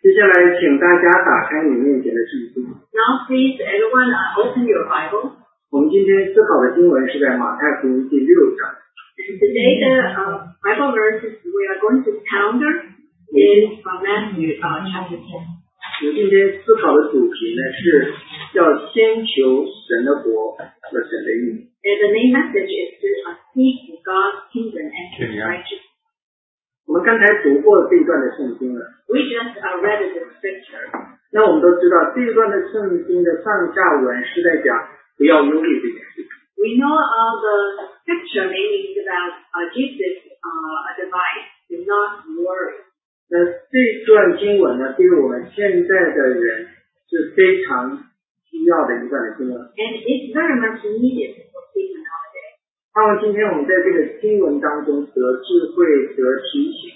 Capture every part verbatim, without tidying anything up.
接下来请大家打开你面前的圣经。 Now please everyone uh, open your Bible. 我们今天思考的经文是在马太福音第六章。 And today the uh, Bible verses we are going to encounter is from Matthew uh, chapter ten. 我们今天思考的主题呢是要先求神的国和神的义。 And the main message is to uh, seek God's kingdom and His righteousness. 我们刚才读过这一段的圣经了。 We just uh, read the scripture. 那我们都知道这一段的圣经的上下文是在讲不要忧虑这件事情。 We know uh, the scripture mainly is about uh, Jesus' uh, advice to not worry. 那这段经文呢，对于我们现在的人是非常需要的一段的经文。 And it's very much needed for people nowadays. 盼望今天我们在这个经文当中得智慧、得提醒。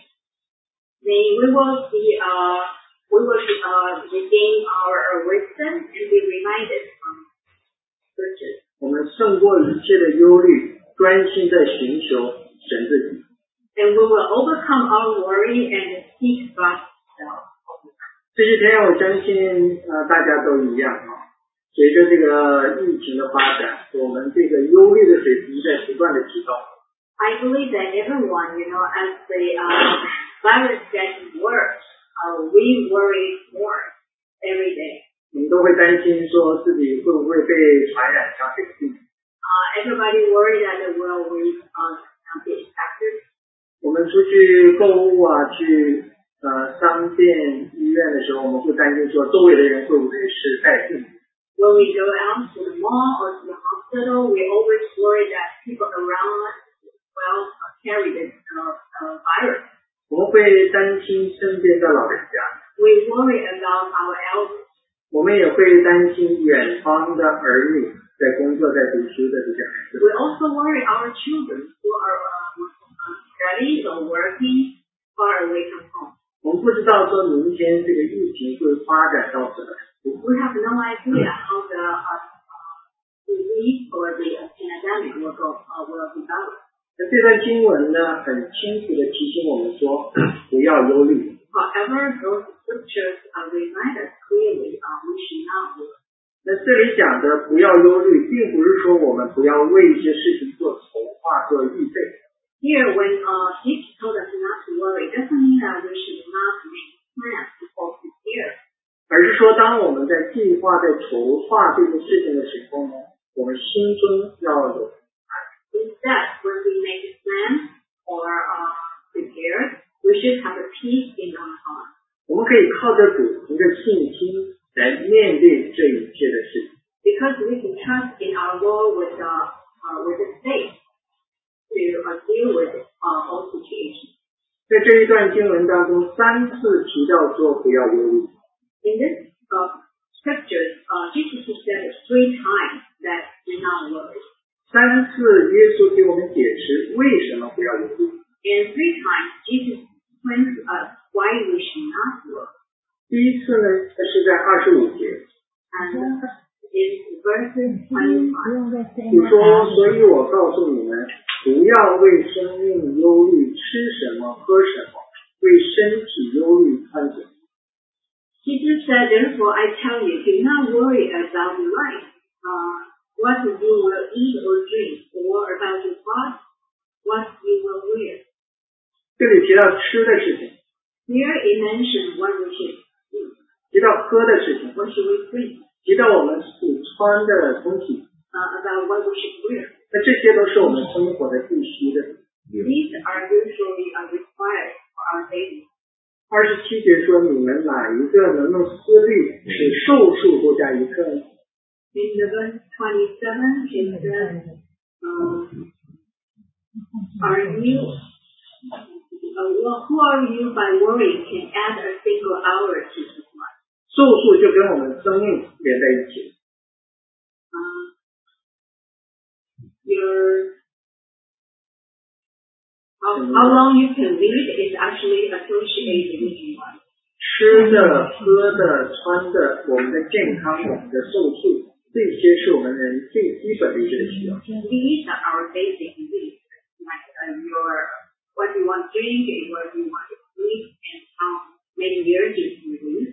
May we will see, uh, we will uh, regain our wisdom and be reminded from scriptures. 我们胜过一切的忧虑，专心在寻求神自己。 And we will overcome our worry and seek God's help. 这些天我相信呃大家都一样啊，随着这个疫情的发展，我们这个忧虑的水平在不断的提高。 I believe that everyone, you know, as the uh, virus gets worse, uh, we worry more every day. 我们都会担心说自己会不会被传染上这个病。 Uh, everybody worry that they will we, uh, be infected. 我们出去购物啊，去呃商店、医院的时候，我们会担心说周围的人会不会是带病。 When we go out to the mall or to the hospital, we always worry that people around us will carry this uh, uh, virus. 我们会担心身边的老人家。 We worry about our elders. 我们也会担心远方的儿女在工作、在读书的这些孩子。 We also worry our children who are uh, studying or working far away from home. 我们不知道说明天这个疫情会发展到什么程度。 We have no idea how the uh, disease or the uh, pandemic will go uh, will develop. 那这段经文呢，很清楚的提醒我们说，不要忧虑。 However, those scriptures uh, remind us clearly uh, we should not worry. 那这里讲的不要忧虑，并不是说我们不要为一些事情做筹划、做预备。 Here, when uh, Jesus told us not to worry, doesn't mean that we should not make plans or prepare. 而是说，当我们在计划、在筹划这件事情的时候呢，我们心中要有。 Instead, when we make a plan or uh, prepare, we should have a peace in our heart. 我们可以靠着主，凭着信心来面对这一切的事情。 Because we can trust in our Lord with the uh, with the faith to uh, deal with uh, all situations. 在这一段经文当中，三次提到说不要忧虑。 In this uh, scriptures, uh, Jesus said three times that do not worry. 三次耶稣给我们解释为什么不要忧虑。 And three times Jesus explains to us why we should not worry. 第一次呢是在二十五节， And in verses twenty-five, 主说：“所以我告诉你们，不要为生命忧虑，吃什么，喝什么；为身体忧虑，穿什么。” Jesus said, therefore I tell you, do not worry about your life, uh, what you will eat or drink, or about your body, what you will wear. 这里提到吃的事情， Here it mentions what we should eat, 提到喝的事情， what should we drink, 提到我们所穿的东西， uh, about what we should wear. 那这些都是我们生活的必须的。 These are usually uh, required for our daily. 二十七节说：“你们哪一个能用思虑使寿数多加一刻呢？” In the verse twenty-seven, it says, um, are you, uh, who are you by worrying can add a single hour to his life? 寿数就跟我们生命连在一起。 Uh, your, how, how long you can live is actually associated with your life. 吃的、喝的、穿的，我们的健康、我们的寿数，这些是我们人最基本的一些的需要。 These are our basic needs, like uh, your what you want to drink, what you want to eat, and how many years you can live.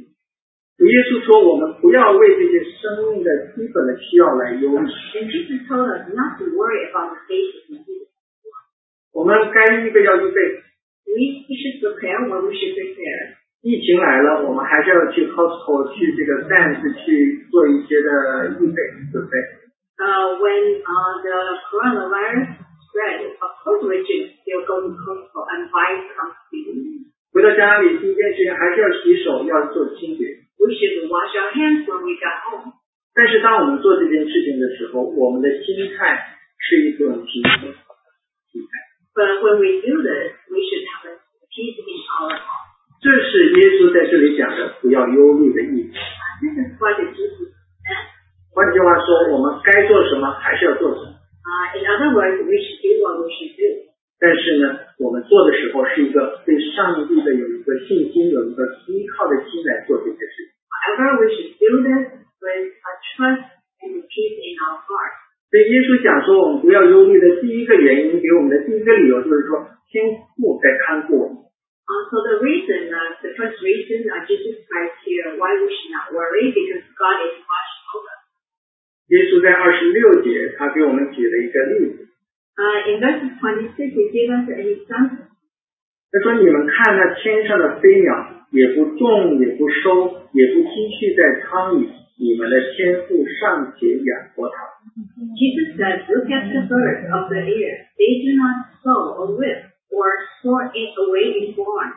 耶稣说我们不要为这些生命的基本的需要来忧虑。 And Jesus told us not to worry about the basic needs. 我们该预备要预备。 We should prepare what we should prepare. 疫情来了，我们还是要去 Costco 去这个 Sam's 去做一些的预备，对不对？ Uh, when uh, the coronavirus spread, of course we should still go to Costco and buy some things. 回到家里，第一件事情还是要洗手，要做清洁。 We should wash our hands when we get home. 但是当我们做这件事情的时候，我们的心态是一种平静的心态。 But when we do this, we should have a peace in our heart. 这是耶稣在这里讲的不要忧虑的意思。 This is what Jesus said. 换句话说，我们该做什么还是要做什么。 Uh, in other words, we should do what we should do. 但是呢，我们做的时候是一个对上帝的有一个信心，有一个依靠的心来做这些事情。 However, we should do this with a trust and a peace in our heart. 所以耶稣讲说我们不要忧虑的第一个原因，给我们的第一个理由就是说，天父在看顾我们。 Uh, so the reason, uh, the first reason uh, Jesus Christ here why we should not worry because God is watching over. 耶稣在二十六节，他给我们举了一个例子。 Uh, in verse twenty-six, he gave us an example. 他说：“你们看那天上的飞鸟，也不种，也不收，也不积蓄在仓里，你们的天父尚且养活它。” Jesus said, "Look at the birds of the air; they do not sow or reap or store it away in barns,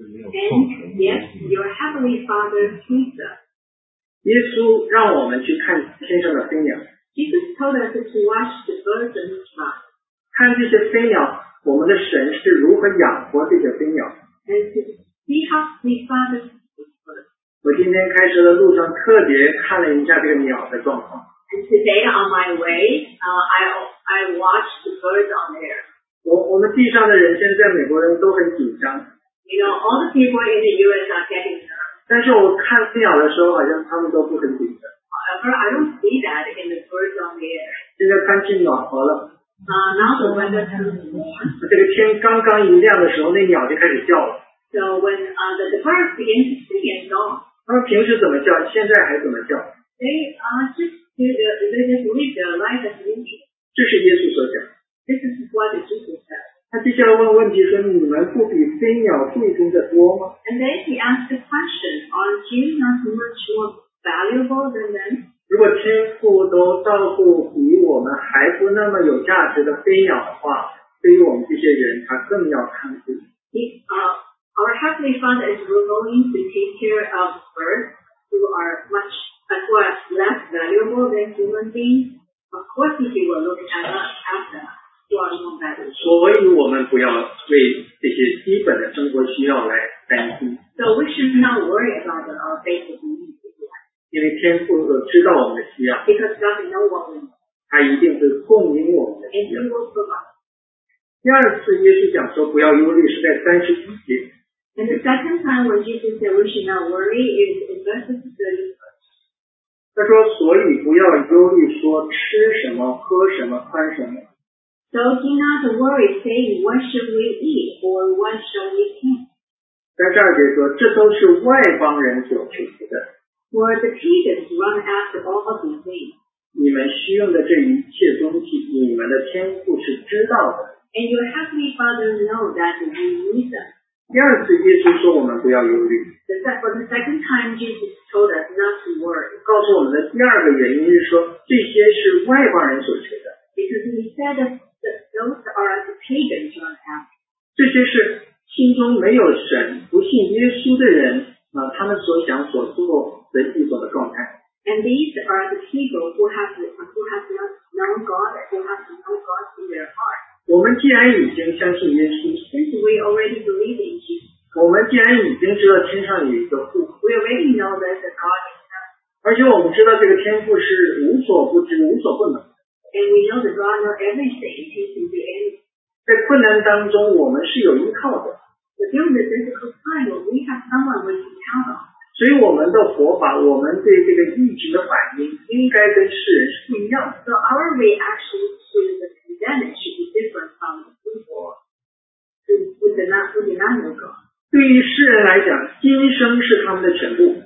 and yet your heavenly Father feeds them." 耶稣让我们去看天上的飞鸟。 Jesus told us to watch the birds in the sky. 看这些飞鸟，我们的神是如何养活这些飞鸟。 And to see how the Father feeds birds. 我今天开车的路上特别看了一下这个鸟的状况。 And today on my way, uh, I I watched the birds on there. 我我们地上的人，现在在美国人都很紧张。 You know, all the people in the U S are getting nervous. 但是我看飞鸟的时候，好像他们都不很紧张。 However, I don't see that in the birds on the air. 现在天气暖和了。 Uh, now the weather turns warm. 这个天刚刚一亮的时候，那鸟就开始叫了。 So when uh, the, the birds begin to sing and song, 他们平时怎么叫，现在还怎么叫？ they uh, just do the, they just live their life as usual. 这是耶稣所讲。 This is what Jesus said. 他接下来问问题说：“你们不比飞鸟贵重的多吗？” And then he asked the question, aren't you not much more valuable than them? 如果天父都照顾比我们还不那么有价值的飞鸟的话，对于我们这些人，他更要看顾。 If uh, our Heavenly Father is willing to take care of birds who are much uh, who are less valuable than human beings, of course He will look at us after us who are more valuable. 所以我们不要为这些基本的生活需要来担心。 So we should not worry about the, our basic needs. 因为天父知道我们的需要， Because God knows what we need. 他一定会供应我们的 And 需要 He。will provide. 第二次耶稣讲说不要忧虑，是在三十一节。 And the second time when Jesus said we should not worry is in verses thirty-first. 他说：“所以不要忧虑，说吃什么、喝什么、穿什么。” So do not worry, saying, what should we eat or what shall we eat? 在这儿节说，这都是外邦人所求的。 For the pagans run after all these things. 你们需用的这一切东西，你们的天父是知道的。 And your heavenly Father knows that you need them. 第二次耶稣说我们不要忧虑， The, for the second time, Jesus told us not to worry. 告诉我们的第二个原因是说，这些是外邦人所求的。 Because He said that, that those are the pagans run after. 这些是心中没有神、不信耶稣的人啊，他们所想所做的一种的状态。 And these are the people who have, who have not known God, who have known God in their heart. 我们既然已经相信耶稣， Since we already believe in Jesus, 我们既然已经知道天上有一个父， we already know that the God is God. 而且我们知道这个天父是无所不知、无所不能。 And we know that God knows everything. He can do anything. 在困难当中，我们是有依靠的。 But during the difficult time, we have someone we can count on. 所以我们的活法，我们对这个疫情的反应，应该跟世人是不一样的。 So our reaction to the pandemic should be different from the people who, who, did not, who did not know God. 对于世人来讲，今生是他们的全部。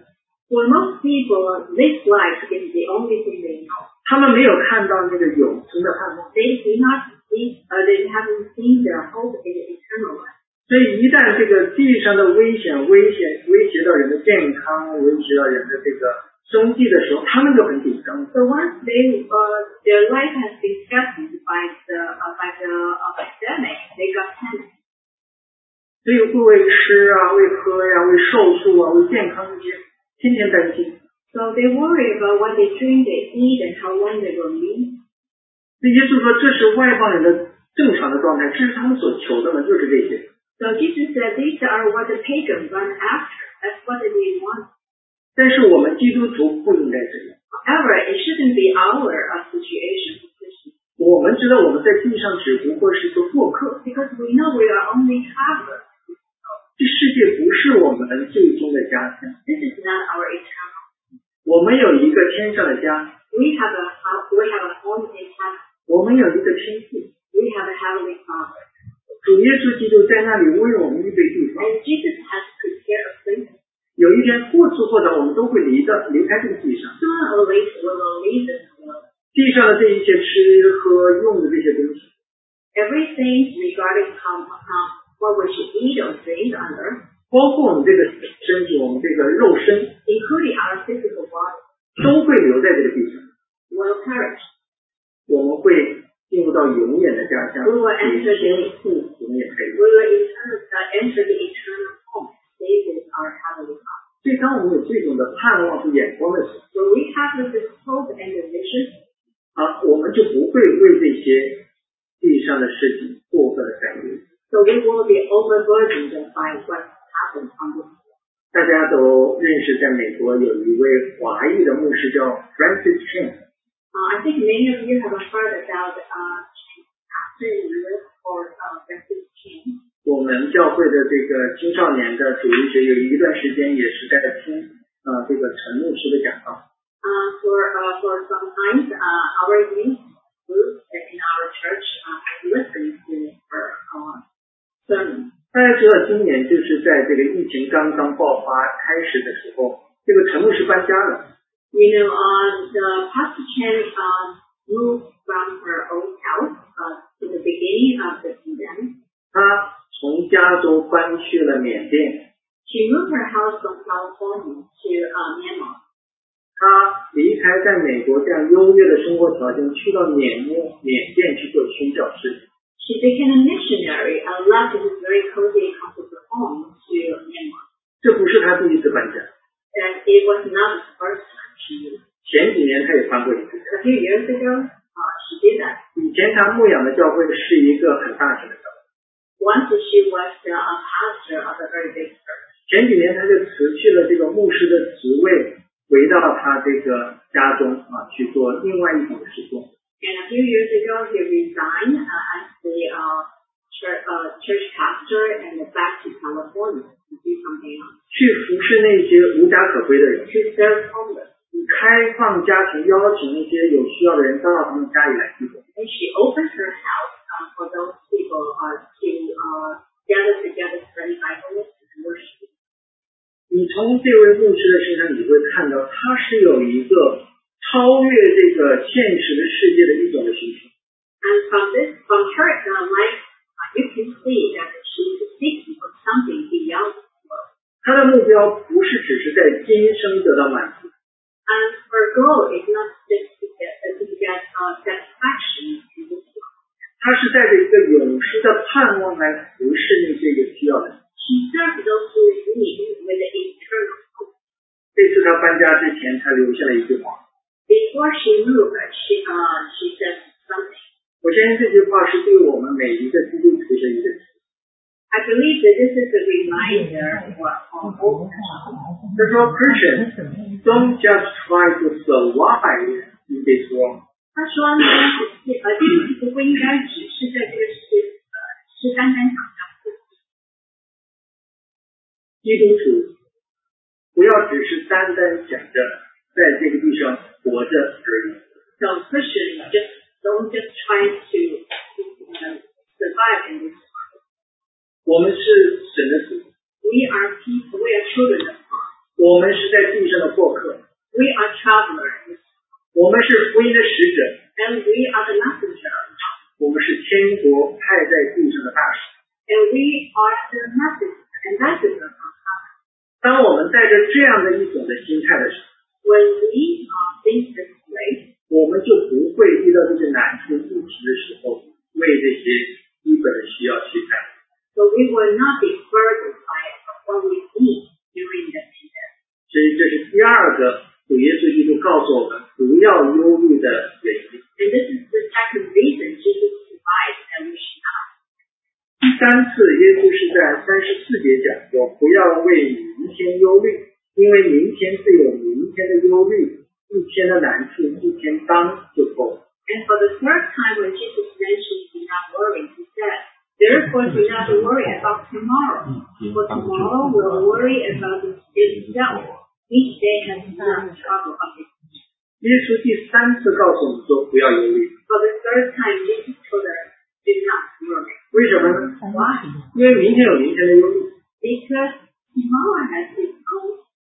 For most people, this life is the only thing they know. 他们没有看到那个永恒的盼望。 They do not see, uh, they haven't seen their hope in the eternal life. 所以一旦这个地上的危险、危险威胁到人的健康，威胁到人的这个生计的时候，他们就很紧张。 So once they, uh, their life has been threatened by the, uh, by the uh, pandemic, they got panicked. 所以会为吃啊、为喝呀、为寿数啊、为健康这些，天天担心。 So they worry about what they drink, they eat, and how long they will live. 那耶稣说，这是外邦人的正常的状态，这是他们所求的呢，就是这些。 So Jesus said, these are what the pagans run after. That's what they want. 但是我们基督徒不应该这样。 However, it shouldn't be our uh, situation. 我们知道我们在地上只不过是一个过客。 Because we know we are only travelers. 这世界不是我们最终的家乡。 This is not our eternal. 我们有一个天上的家。 We have a house. We have a home in heaven. 我们有一个天父。 We have a heavenly Father. 主耶稣基督在那里为我们预备地方。 And Jesus has prepared a place. 有一天或迟或早，我们都会离的离开这个地上。 Sooner or later, we will leave this world. 地上的这一切吃喝用的这些东西。 Everything regarding how, how what we should eat or drink on earth. 包括我们这个身体，我们这个肉身 ，including our physical body, 都会留在这个地上。 will perish. 我们会进入到永远的家乡， We will enter the 永远可以。 We will eternal, uh, enter the eternal home, stay with our heavenly Father. 所以，当我们有这种的盼望和眼光的时候， When we have this hope and the vision, 啊，我们就不会为这些地上的事情过分的担忧。 so we will be overburdened by what happens on this world. 大家都认识，在美国有一位华裔的牧师叫 Francis Chan。 Uh, I think many of you have heard about uh, Pastor Lewis or uh, Francis Chan. 我们教会的这个青少年的主日学有一段时间也是在听呃这个陈牧师的讲道。 Uh, for uh, for some time, uh, our youth group in our church uh, has listened to her uh, sermon. 大家知道，今年就是在这个疫情刚刚爆发开始的时候，这个陈牧师搬家了。 You know, uh, the Pastor Chen uh, moved from her old house uh, to the beginning of the pandemic. 他从加州搬去了缅甸。 She moved her house from California to uh, Myanmar. 他离开在美国这样优越的生活条件，去到缅甸缅甸去做宣教士。 She became a missionary and left his very cozy, comfortable home to Myanmar. 这不是他第一次搬家。 And it was not the first time she moved. 前几年他也搬过一次。 A few years ago, uh, she did that. 以前他牧养的教会是一个很大型的教会。 Once she was uh, a pastor of a very big church. 前几年他就辞去了这个牧师的职位，回到他这个家中啊去做另外一种的事工。 And a few years ago, he resigned uh, as the uh, church, uh, church pastor and went back to California to do something else. 去服侍那些无家可归的人。 To serve homeless. 开放家庭，邀请那些有需要的人到他们家里来聚会。 And she opened her house uh, for those people uh, to uh, gather together for revival and worship. 你从这位牧师的身上，你会看到他是有一个超越这个现实的世界的一种的需求。 And from this, from her uh, life, uh, you can see that she is seeking for something beyond this world. 他的目标不是只是在今生得到满足。 And her goal is not just to get, uh, to get uh, satisfaction in this world. 他是带着一个永世的盼望来服侍那些有需要的人。 She serves those who need with the eternal hope. 这次他搬家之前，他留下了一句话。 Before she moved, she uh she said something. 我相信这句话是对我们每一个基督徒的一个。 I believe that this is a reminder for all of us. 他说 Christians don't just try to survive in this world. 他说呢，呃，基督徒不应该只是在这个世界呃是单单想着自己。 基督徒不要只是单单想着在这个地上活着而已。 So Christians just don't just try to uh, survive in this world. 我们是神的子。 We are people. We are children of God. 我们是在地上的过客。 We are travelers. 我们是福音的使者。 And we are the messengers. 我们是天国派在地上的大使。 And we are the ambassadors of God. 当我们带着这样的一种的心态的时候， When we uh, think this way, 我们就不会遇到这些难处疫情的时候，为这些基本的需要去担。 So we will not be burdened by what we need during the pandemic. 所以这是第二个主耶稣基督告诉我们不要忧虑的原因。 And this is the second reason Jesus provides that we should not. 第三次耶稣是在三十四节讲说，不要为明天忧虑，因为明天自有明天的忧虑，一天的难处一天当就够了。 And for the third time when Jesus mentioned do not worry, he said, therefore do not worry about tomorrow, for tomorrow will worry about itself. Each day has enough trouble of its own. 耶稣第三次告诉我们说不要忧虑。 For the third time, Jesus told us, do not worry. 为什么呢？ Why? 因为明天有明天的忧虑。 Because tomorrow has its own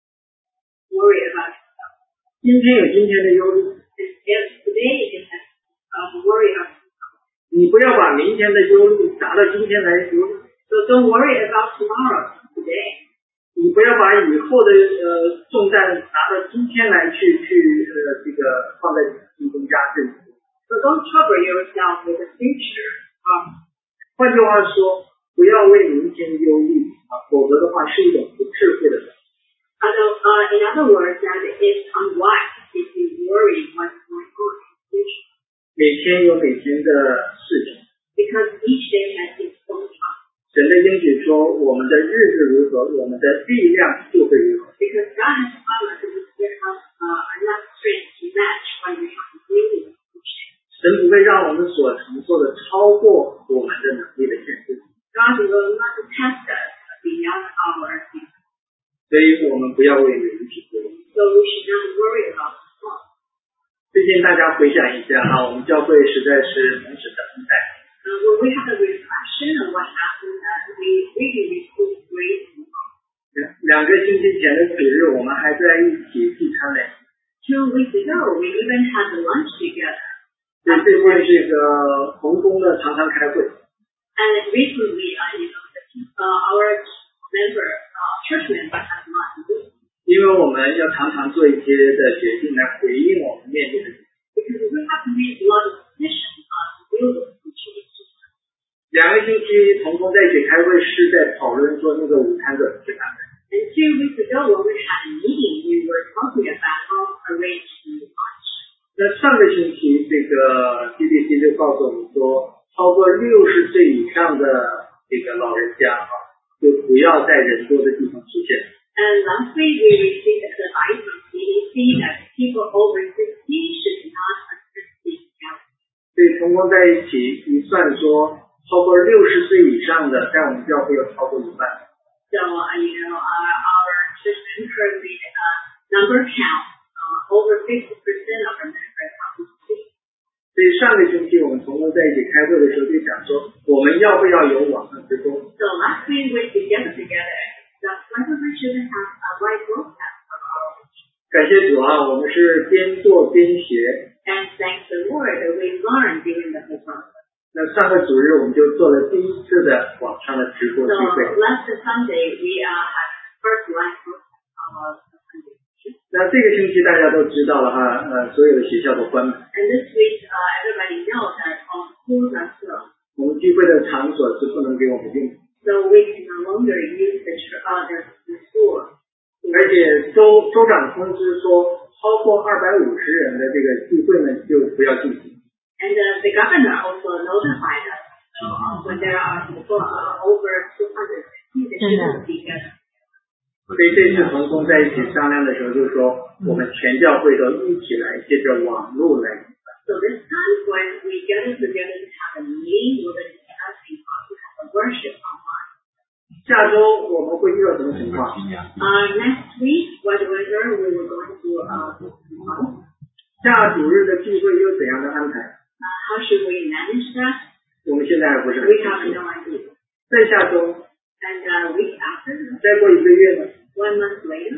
worry about itself. 今天有今天的忧虑。 And if today it has a worry of itself. 你不要把明天的忧虑拿到今天来忧虑。 So don't worry about tomorrow, today. 你不要把以后的呃重担拿到今天来去去呃这个放在心中加倍。 So don't trouble yourself with the future. Um, 换句话说，不要为明天忧虑啊，否则的话是一种不智慧的人。 Although, uh, in other words, that it's unwise if you worry what's going on in the future. 每天有每天的事情。 Because each day has its own time. 神的应许说，我们的日子如何，我们的力量就会如何。 Because God has promised that we will have uh, enough strength to match what we have to do in the future. 神不会让我们所承受的超过我们的能力的限制。 God will not test us beyond our ability. 所以我们不要为明天忧虑。 So we should not worry about tomorrow. 最近大家回想一下啊，我们教会实在是蒙神的恩待。 Uh, when we have a reflection of what happened, uh, we really receive grace from God. 两个星期前的主日，我们还在一起聚餐嘞。 Two weeks ago, we even had a lunch together. 对，最近这个同工呢常常开会。 And recently, uh, you know, uh, our member, uh, church members have not been. 因为我们要常常做一些的决定来回应我们面对的。 Because we have to make a lot of decisions on to deal with the situation. 两个星期同工在一起开会，是在讨论说那个午餐怎么去安排。 And two weeks ago, when we had a meeting, we were talking about how to arrange the lunch. 那上个星期，这个 C D C 就告诉我们说，超过六十岁以上的这个老人家啊，就不要在人多的地方出现。 And last week, we received advice from C D C that people over sixty should not attend these gatherings. 所以同工在一起一算说，超过六十岁以上的，在我们教会有超过一半。 So, uh, you know, our, our church members made a number count. Uh, over fifty percent of our members are sixty. 所以上个星期我们同工在一起开会的时候就讲说，我们要不要有网上直播？ So last week we together together. Does one of our children have a white broadcast of our church? 感谢主啊，我们是边做边学。 And thanks the Lord that we learned during the whole process. 那上个主日我们就做了第一次的网上的直播聚 So 会。 last Sunday we uh, had first live broadcast of our Sunday. 那这个星期大家都知道了哈，呃，所有的学校都关门。 And this week uh, everybody knows that all schools are closed. 我们聚会的场所是不能给我们用。 So we can no longer use the, uh, the, the school. 而且州州长通知说，超过二百五十人的这个聚会呢，就不要进行。 And uh, the governor also notified us uh, when there are people uh, over two hundred fifty, they shouldn't be together. 所以这次同工在一起商量的时候，就说我们全教会都一起来借着网络来。 So this time when we gather together to have a meeting, we're going to have to have a worship online. 下周我们会遇到什么情况？ Uh, next week, whether we were going to uh, 下主日的聚会又怎样的安排？ uh, how should we manage that? 我们现在还不是很 We 清 have 楚。 no idea. 在下周， And a uh, week after, 再过一个月呢？ one month later,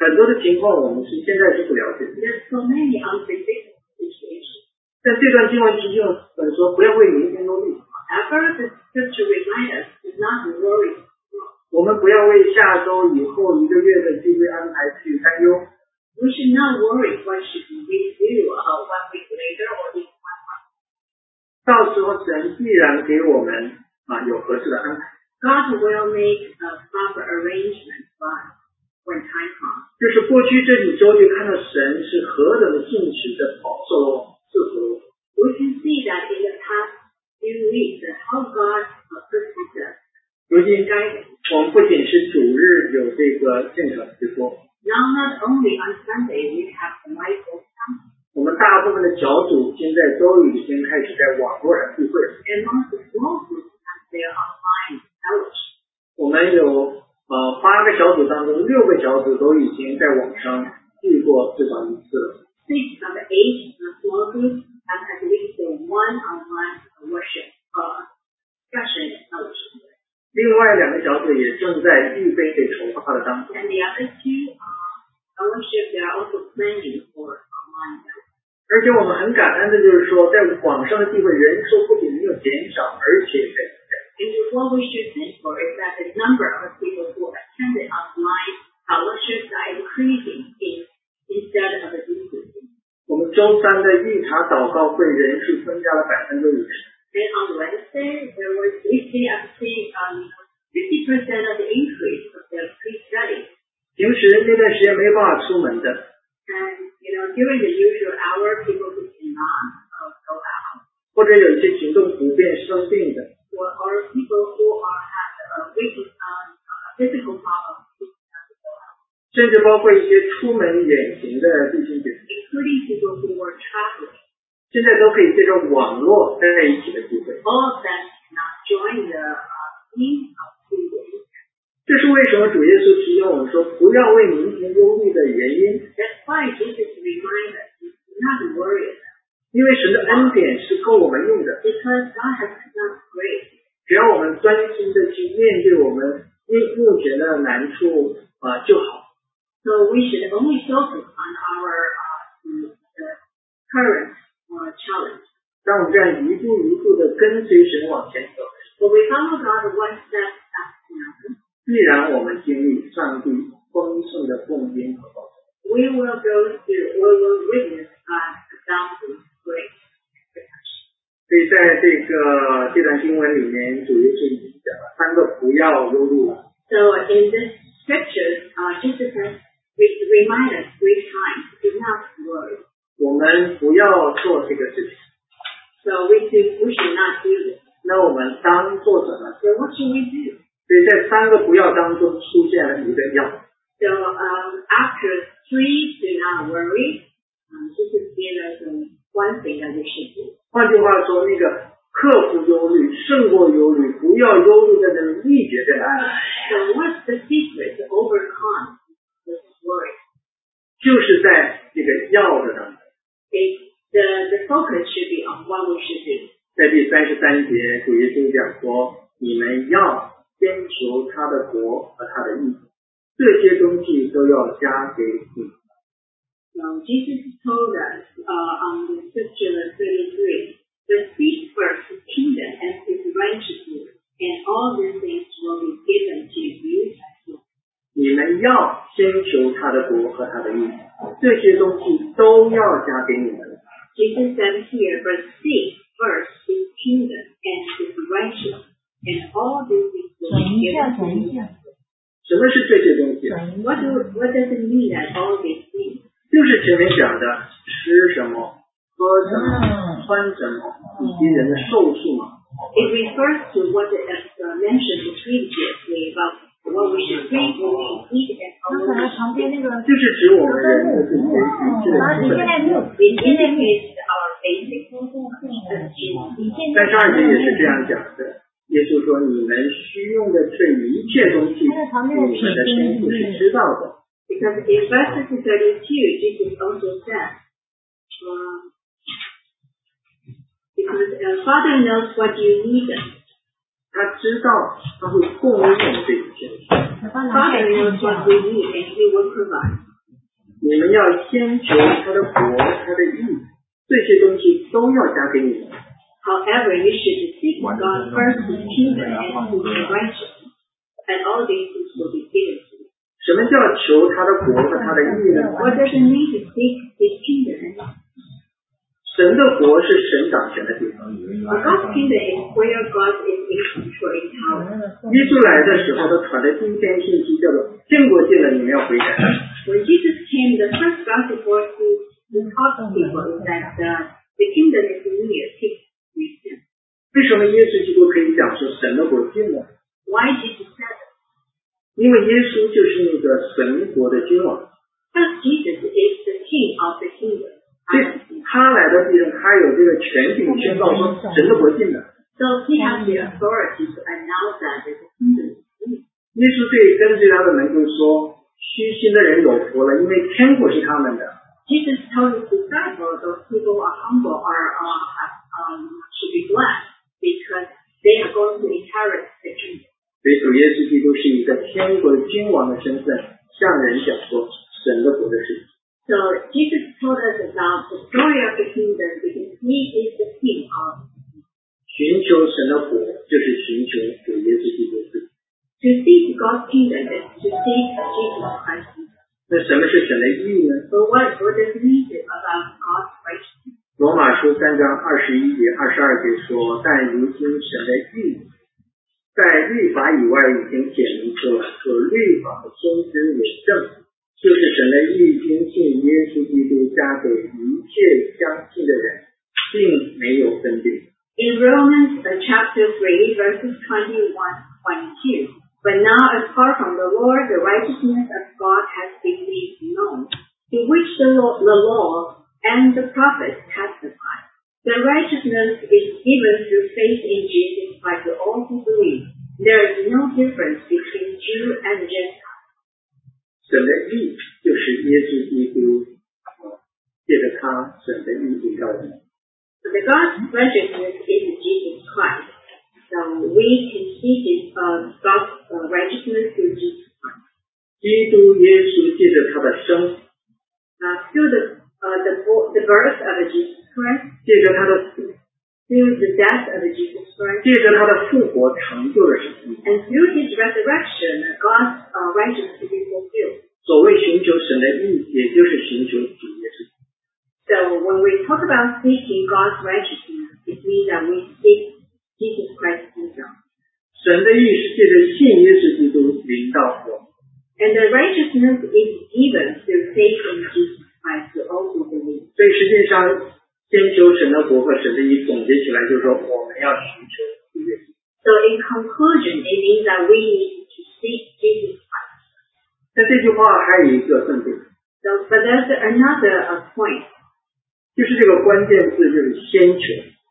很多的情况我们是现在是不了解的。 There's so many unpredictable situations. 但这段经文提醒我们说，不要为明天忧虑。 However, the scripture reminds us to not worry. 我们不要为下周以后一个月的聚会安排去担忧。 We should not worry what should we do uh, one week later or in one month. 到时候神必然给我们啊有合适的安排。 God will make a proper arrangement when time comes. 就是过去这几周就看到神是何等的信实的保守了我们，赐福了我们。 We can see that in the past few weeks that how God protected us. 如今我们不仅是主日有这个现场直播。 Now not only on Sunday we have the live broadcast. 我们大部分的小组现在都已经开始在网络上聚会了。 And most of the small groups have their online fellowship. 我们有呃八个小组当中，六个小组都已经在网上聚过至少一次了。 Six of the eight small groups have at least one online worship uh, discussion and fellowship. 另外两个小组也正在预备给筹划的当中。 And the other two uh, fellowship they are also planning for online fellowship. 而且我们很感恩的就是说，在网上的聚会人数不仅没有减少，而且在增加。 And what we should think for is that the number of people who attended online fellowships are increasing in, instead of decreasing. 我们周三的预查祷告会人数增加了百分之五十。 And on Wednesday, there was weekly, I would say, um, fifty percent of the increase of the pre-study. 平时那段时间没有办法出门的。 And, you know, during the usual hour, people who cannot uh, go out. 或者有一些行动不便生病的。 Or, or people who are have a weak, uh, physical problem who cannot go out. 甚至包括一些出门远行的弟兄姐妹。 Including people who were traveling. 现在都可以借着网络在一起的聚会。 All of them cannot join the uh, means of doing. 这是为什么主耶稣提醒我们说不要为明天忧虑的原因。 That's why Jesus reminds us to not worry. 因为神的恩典是够我们用的。 Because God has enough grace. 只要我们专心的去面对我们目前的难处啊、呃、就好。 So we should only focus on our uh, the current uh, challenge. 当我们这样一步一步的跟随神往前走， But we follow God one step after another. 必然我们经历上帝丰盛的供应和保守。 We will go through, we will witness God's bounty, grace, protection. 所以在这个这段经文里面，主耶稣已经讲了三个不要忧虑了。 So in this scriptures, uh, Jesus has re- reminded us three times, do not worry. 我们不要做这个事情。 So we should, we should not do this. 那我们当做什么？ So what should we do? 所以在三个不要当中出现了一个要。 So um, after three, do not worry, um, Jesus gave us um, one thing that we should do. 换句话说，那个克服忧虑、胜过忧虑、不要忧虑的那个秘诀在哪里？ So what's the secret to overcome this worry? 就是在这个要的当中。 It, the, the focus should be on what we should do. 在第三十三节，主耶稣讲说：“你们要先求他的国和他的义，这些东西都要加给你。” So Jesus told us uh, on the scripture thirty-three, but seek first his kingdom and his righteousness, and all these things will be given to you as well. 你们要先求他的国和他的义，这些东西都要加给你们。 Jesus said here, but seek first his kingdom and his righteousness, and all these things will be given to you. 什么是这些东西？ What do what does it mean that all these things? 就是前面讲的吃什么、喝什么、穿什么，以及人的寿数嘛。 It refers to what is uh, mentioned previously about what we should drink, what we should eat, and how we should. 就是指我们人的这些一切的基本的需要。 It indicates our basic needs. 三十二节也是这样讲的。耶稣说：“你们需用的这一切东西，你们的天父是知道的。” Because in verse thirty-two, Jesus also said, um, because uh, Father knows what you need. 他知道他会供应这一切。 Father knows what we need and He will provide. 你们要先求他的国，他的义，这些东西都要加给你们。 However, you should seek God first, His kingdom and His righteousness, and all these things will be given to you. 什么叫求他的国和他的义呢？ What does it mean to seek His kingdom? 神的国是神掌权的地方。 God's kingdom is where God is in control, in power. 耶稣来的时候，他传的第一篇信息叫做“天国近了，你们要悔改”。 When Jesus came, the first gospel for to the taught people is that the, the kingdom is near. Repent. 为什么耶稣基督可以讲说神的国近了？ Why Jesus said that? 因为耶稣就是那个神国的君王。 Because Jesus is the king of the kingdom. 所以他来到地上，他有这个权柄宣告说神的国近了。 So he has the authority to announce that the kingdom is near. 耶稣对跟随他的门徒说：“虚心的人有福了，因为天国是他们的。” Jesus told his disciples, those people are humble are uh, um, should be blessed because they are going to inherit the kingdom. 所以主耶稣基督是一个天国君王的身份，向人讲说神的国的事情。 So Jesus told us about the story of the kingdom because he is the king of. 寻求神的国，就是寻求主耶稣基督的事。 To seek God's kingdom is to seek Jesus Christ. 那什么是神的义呢？ So what, what does it mean about God's righteousness? 罗马书三章二十一节、二十二节说：“但如今神的义在律法以外已经显明出来，说律法的先知为证，就是神的义因信耶稣基督加给一切相信的人，并没有分别。” In Romans uh, chapter three, verses twenty-one, twenty-two, but now as far from the Lord, the righteousness of God has been made known, to which the law, the law and the prophets testify. The righteousness is given through faith in Jesus by to all who believe. There is no difference between Jew and Gentile. 神的义就是耶稣基督，借着他神的义领导我们。 So the God's righteousness is Jesus Christ. So we can see uh, God's uh, righteousness through Jesus Christ. 基督耶稣借着他的生， Uh, through the uh, the, the birth of Jesus Christ, 借着他的死， through the death of Jesus Christ, 借着他的复活成就了神义。 and through His resurrection, God's uh, righteousness is fulfilled. 所谓寻求神的义，也就是寻求主耶稣。 So when we talk about seeking God's righteousness, it means that we seek Jesus Christ Himself. 神的义是借着信耶稣基督临到我们。 And the righteousness is given through faith in Jesus Christ to all who believe. 所以实际上，先求神的国和神的义，总结起来就是说，我们要寻求主耶稣。 So in conclusion, it means that we need to seek Jesus Christ. 但这句话还有一个重点， So, but there's another uh, point. 就是这个关键字就是先求。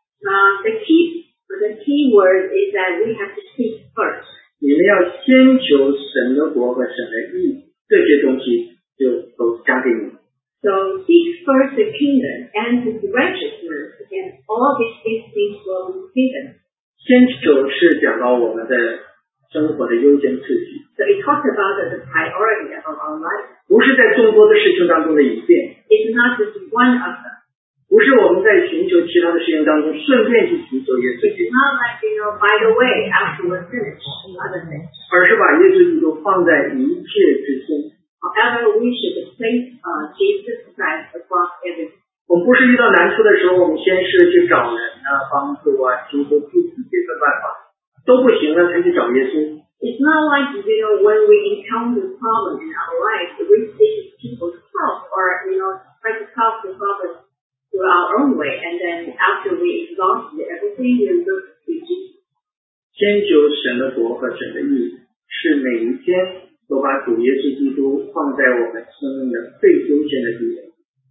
Uh, the key, the key word is that we have to seek first. 你们要先求神的国和神的义，这些东西就都加给你们。 So seek first the kingdom and His righteousness, and all these things will be given. 先求是讲到我们的生活的优先次序， So it talks about the priority of our life. 不是在众多的事情当中的一件， It's not just one of them. 不是我们在寻求其他的事情当中顺便去寻求耶稣基 It's 督， not like, you know, by the way, after we're finished, other things. 而是把耶稣基督放在一切之先。 However, we should place uh, Jesus Christ above everything. 我们不是遇到难处的时候，我们先是去找人啊帮助啊，寻求自己解决办法，都不行了才去找耶稣。 It's not like, you know, when we encounter problems in our life, we seek people's help or, you know, try to solve the problem through our own way, and then after we exhaust everything, we look to Jesus. 先求神的国和神的义，是每一天都把主耶稣基督放在我们生命的最优先的地位。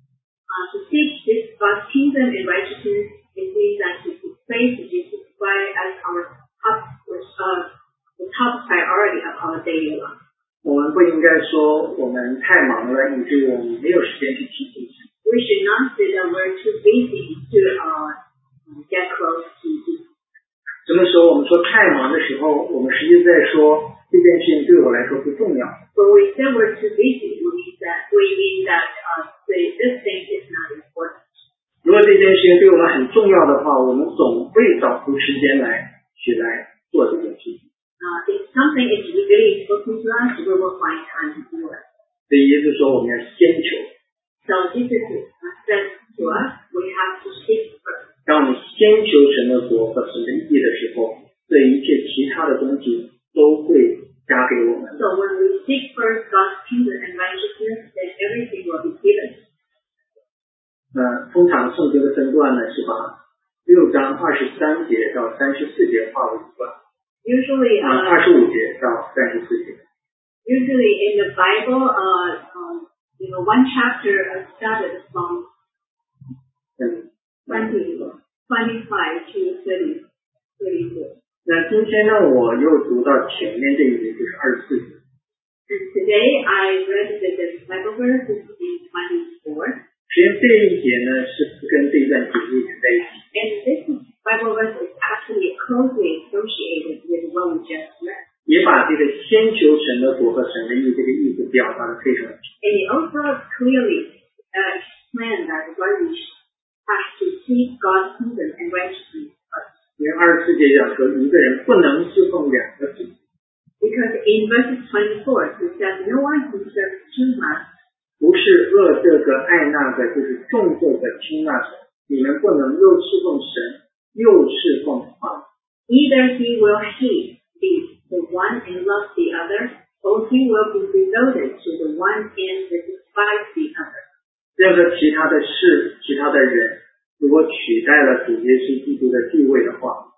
Uh, to seek this God's kingdom and righteousness, it means that to place Jesus Christ as our top, uh, the top priority of our daily life. 我们不应该说我们太忙了，以至于我们没有时间去亲近神。 We should not say that we're too busy to uh, get close to Jesus. 什么时候我们说太忙的时候，我们实际在说这件事情对我来说不重要。 When we say we're too busy, we mean that we mean that uh, the, this thing is not important. 如果这件事情对我们很重要的话，我们总会找出时间来去来做这件事情。 Uh, if something is really important to us, we will find time to do it. 所以耶稣说我们要先求。 So Jesus said to us, we have to seek first. 当我们先求神的国和神的义的时候，这一切其他的东西都会加给我们。 So when we seek first God's kingdom and righteousness, then everything will be given. 那通常圣经的分段呢，是把六章二十三节到三十四节划为一段。 Usually, uh, 二十五节到三十四节。 Usually in the Bible, uh, um, you know, one chapter started from twenty, twenty-five to thirty, thirty-four. 那今天呢，我又读到前面这一节，就是二十四节。 And today I read the, the Bible verses in twenty-four. 实际上这一节呢，是跟这一段经文连在一起。 And this Bible verse is actually closely associated with what we just read. 也把这个先求神的国和神的义这个意思表达的非常清楚。 And it also clearly uh, explained that what we have to seek God's kingdom and righteousness first. 因为二十四节讲说，一个人不能侍奉两个主。 Because in verses twenty-four, it says, no one can serve two masters. 不是恶这个爱那个，就是重这个轻那个。你们不能又侍奉神，又侍奉法。 Either he will hate the, the one and love the other, or he will be devoted to the one and despise the other. 任何其他的事、其他的人，如果取代了主耶稣基督的地位的话，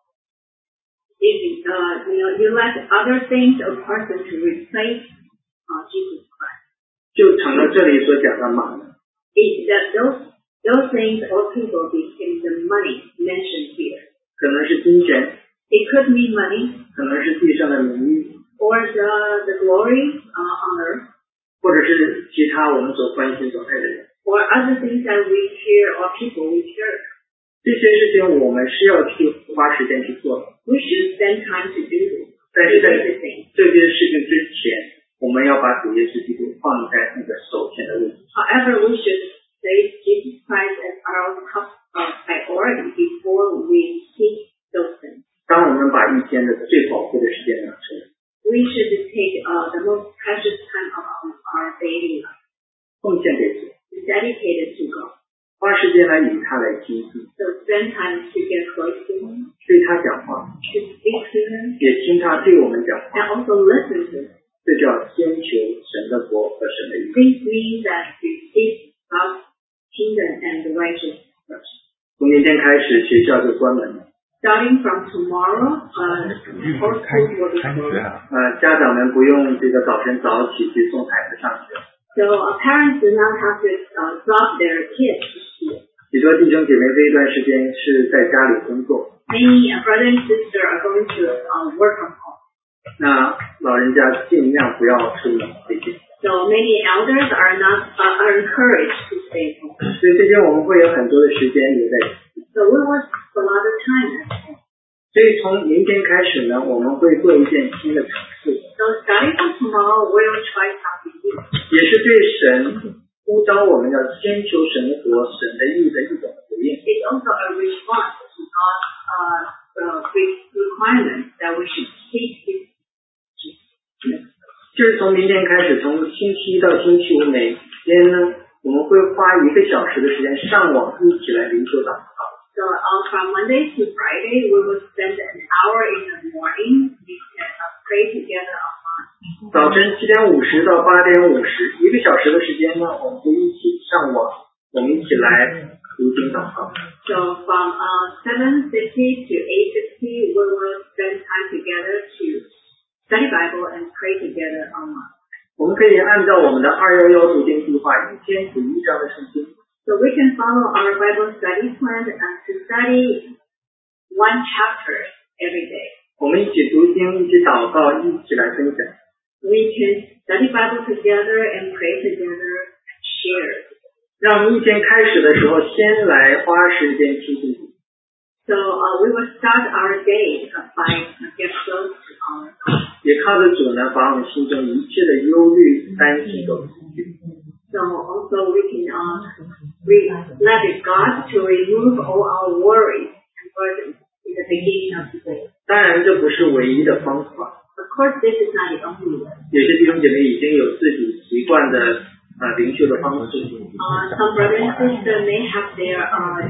if uh, you know, you let other things or person to replace uh, Jesus Christ, 就成了这里所讲的马门。 It, that those those things or people became the money mentioned here. 可能是金钱， It could mean money, 可能是地上的名誉， or the the glory uh, on earth, 或者是其他我们所关心所爱的人。 or other things that we care or people we care. 这些事情我们是要去花时间去做的。 We should spend time to do this. 但是在 To do the things. 这些事情之前，我们要把主耶稣基督放在那个首先的位置。 However, we should place Jesus Christ as our top uh, priority before we seek those things. 当我们把一天的最宝贵的时间拿出来， We should take uh, the most precious time of our, our daily life, 奉献给主， dedicate it to God. 花时间来与他来亲近， So spend time to get close to Him, 对他讲话， to speak to Him, 也听他对我们讲话。 and also listen to Him. 这叫先求神的国和神的义。 This means that we seek God's kingdom and the righteousness first. 从明天开始，学校就关门了。 Starting from tomorrow, uh, all schools will be closed. 呃，家长们不用这个早晨早起去送孩子上学。 So uh, parents do not have to uh, drop their kids to school. 许多弟兄姐妹这一段时间是在家里工作， Many uh, brother and sister are going to uh, work from home. 那老人家尽量不要出门回去。 So many elders are not uh, are encouraged to stay home. 所以这边我们会有很多的时间留在。 So we will spend a lot of time at home. 所以从明天开始呢，我们会做一件新的尝试， So starting from tomorrow, we will try something new. 也是对神呼召我们要先求神的国、神的义的一种回应。 It's also a response to God's uh, uh, requirement that we should seek His. 就是从明天开始，从星期一到星期五每天呢，我们会花一个小时的时间上网一起来灵修祷告。 So uh, from Monday to Friday, we will spend an hour in the morning. We can uh, pray together online. 早晨七点五十到八点五十，一个小时的时间呢，我们就一起上网，我们一起来读经祷告。 So from uh, seven fifty to eight fifty, we will spend time together to study Bible and pray together online. 我们可以按照我们的二一一读经计划，一天读一章的圣经。 So we can follow our Bible study plan and to study one chapter every day. 我们一起读经，一起祷告，一起来分享。 We can study Bible together and pray together and share. 让我们一天开始的时候，先来花时间亲近主。 So uh, we will start our day by get close to our God. 也靠着主呢，把我们心中一切的忧虑、担心都除去。 So also we can uh, re- let God to remove all our worries and burdens in the beginning of the day. 当然，这不是唯一的方法。 Of course, this is not the only one. 有些弟兄姐妹已经有自己习惯的呃灵修的方式。 Uh, some brothers and sisters may have their uh,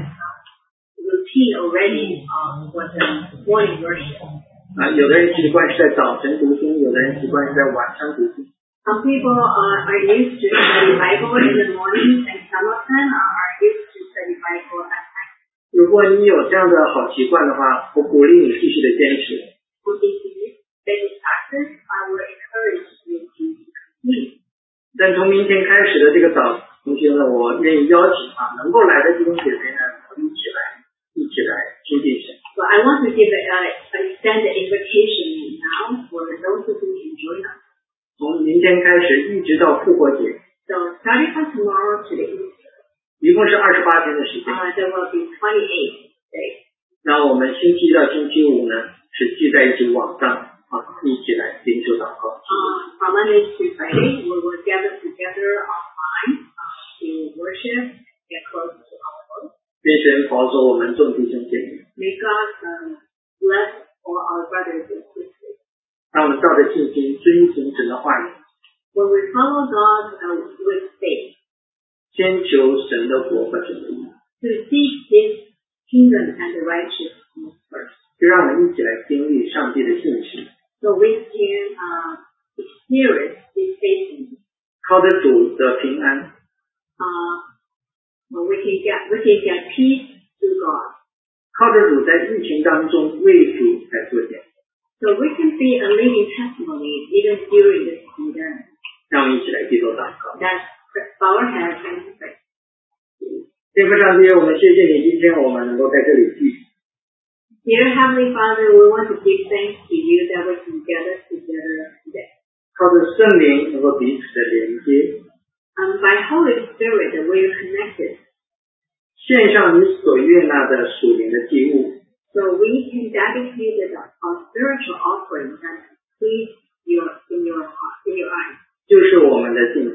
routine already uh, for the morning worship. 啊，有的人习惯是在早晨读经，有的人习惯是在晚上读经。 Some people uh, are used to study Bible in the morning, and some of them are used to study Bible at night. 如果你有这样的好习惯的话，我鼓励你继续的坚持。 If you daily practice, I will encourage you to continue. 但从明天开始的这个早同学呢，我愿意邀请啊，能够来的弟兄姐妹呢，一起来，一起来亲近神。 So I want to give a, uh, extend the invitation now for those who can join us. 从明天开始一直到复活节。 So starting from tomorrow to the Easter. 一共是二十八天的时间。 Uh, there will be twenty-eight days. 那我们星期一到星期五呢，是聚在一起网上啊，一起来灵修祷告。 Uh, from Monday to Friday, we will gather together online uh, to worship, get close to our Lord. 愿神保守我们众弟兄姐妹。 May God um, bless all our brothers and sisters. 让我们照着信心遵行神的话语。 When we follow God uh, with faith. 先求神的国和神的义。 To seek His kingdom and the righteousness first. 就让我们一起来经历上帝的信实。 So we can uh, experience His faithfulness. 靠着主的平安。 Uh, well, we can get we can get peace through God. 靠着主在疫情当中为主来做见证。 So we can be a living testimony even during this pandemic. 让我们一起来低头祷告。 That's bow our heads and pray. 天父上帝，我们谢谢你，今天我们能够在这里聚。 Dear Heavenly Father, we want to give thanks to you that we can gather together today. 靠着圣灵能够彼此的连接。 Um, by Holy Spirit, we are connected. 献上你所悦纳的属灵的祭物。 So we can dedicate our spiritual offering that please your in your heart, in your eyes. 就是我们的敬拜。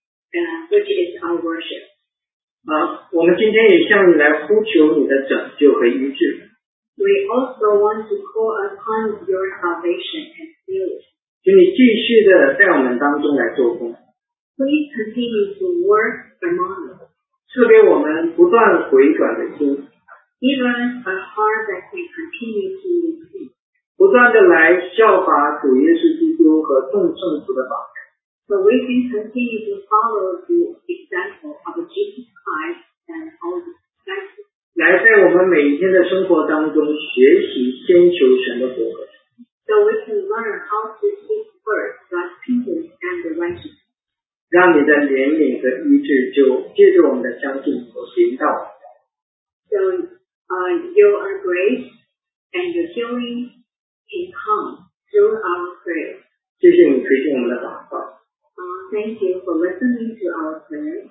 Uh, which is our worship. 啊，我们今天也向你来呼求你的拯救和医治。 We also want to call upon your salvation and healing. 请你继续的在我们当中来做工。 Please continue to work among us. 赐给我们不断回转的心。 Give us a heart that can continue to receive. 不断的来效法主耶稣基督和众圣徒的榜样。 So we can continue to follow the example of Jesus Christ and all the disciples. 来在我们每一天的生活当中学习先求神的国和神。 So we can learn how to seek first God's kingdom and the righteousness. 让你的怜悯和医治就借着我们的相信所临到我们。 So uh, your grace and your healing can come through our prayers. 谢谢你垂听我们的祷告。 Uh, thank you for listening to our prayers.